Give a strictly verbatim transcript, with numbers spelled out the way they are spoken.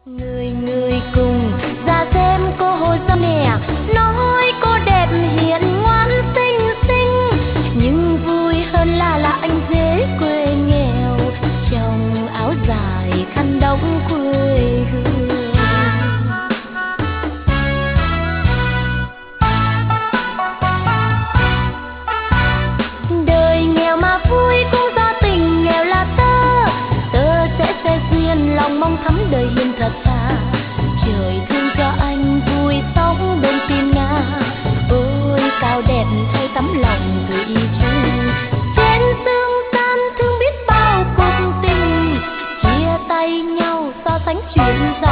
Người người cùng ra xem cô hồi ra nè, nói cô đẹp hiền ngoan xinh xinh, nhưng vui hơn là là anh dễ quê nghèo, trong áo dài khăn đóng quê hương. Đời nghèo mà vui cũng do tình nghèo là tơ, tơ sẽ sẽ duyên lòng mong thắm đời hiền thật thà. Trời thương cho anh vui sống bên tim na, ôi cao đẹp thay tấm lòng thủy chung. Trên dương gian thương biết bao cuộc tình, chia tay nhau so sánh chuyện